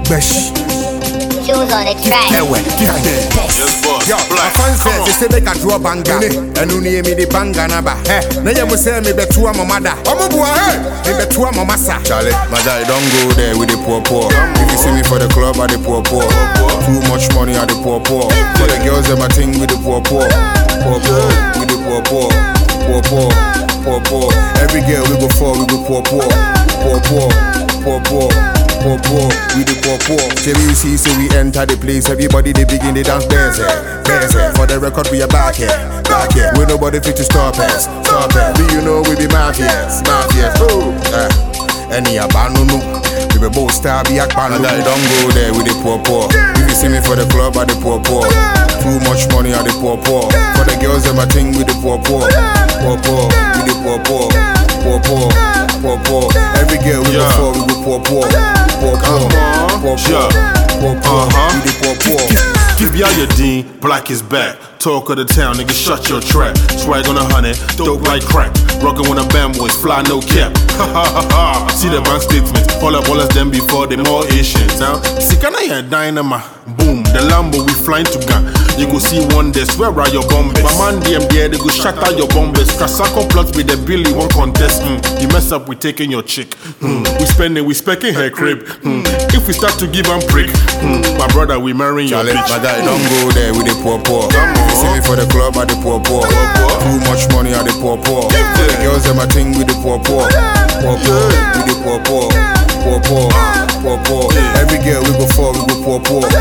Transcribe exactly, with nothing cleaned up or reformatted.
Besh. Shoes on the track. Ewe, Yes, boss. yo, my fans say they say they can draw banga. And you need me the banga naba. Eh, na you must say me betu a mamada. Omo bua, eh, me betu a mamasa. Charlie, my guy, don't go there with the poor poor. If you see me for the club, I the poor poor. Too much money, I the poor poor. For the girls, them I think with the poor poor. Poor poor, with the poor poor. Poor poor, poor poor. Every girl we go for, we go poor poor. Poor poor, poor poor. Poor poor, we the poor poor. J B C, so we enter the place. Everybody they begin to dance, dance, dance. For the record, we are back here, back here. We nobody fit to stop us, stop us. Do you know we be mafias, mafias? Oh, uh, any abandon. We be both star, be a band. I don't go there with the poor poor. If you see me for the club, I the poor poor. Too much money, I the poor poor. For the girls, them I think with the poor poor. Poor poor, with the poor poor. Poor poor, poor poor. Every girl we go for, we go poor poor. Poor poor, poor poor. Poor poor, we the poor poor. Give ya your Dean, black is back. Talk of the town, nigga, shut your trap. Swag on a hundred, dope like crack. Rockin' when the band boys fly, no cap. Ha ha ha ha. See the band statements, all up all us them before they more Asians. Now, see, can I hear dynamite? Boom, the Lambo we flying to gun. You go see one day, swear out your bombers. My man D M there, they go shatter your bombers. Kasako plots with the Billy one contest. Mm. You mess up, we taking your chick. Mm. We spending, we specking her crib. Mm. If we start to give them prick, mm. my brother, we marrying your Charlie, bitch. my guy, don't go there with the poor poor. You see me for the club, I the poor poor. Too much money, I the poor poor. For the girls, them I think with the poor poor. Poor poor, with the poor poor. Poor poor, poor poor. Every girl we go for, we go poor poor.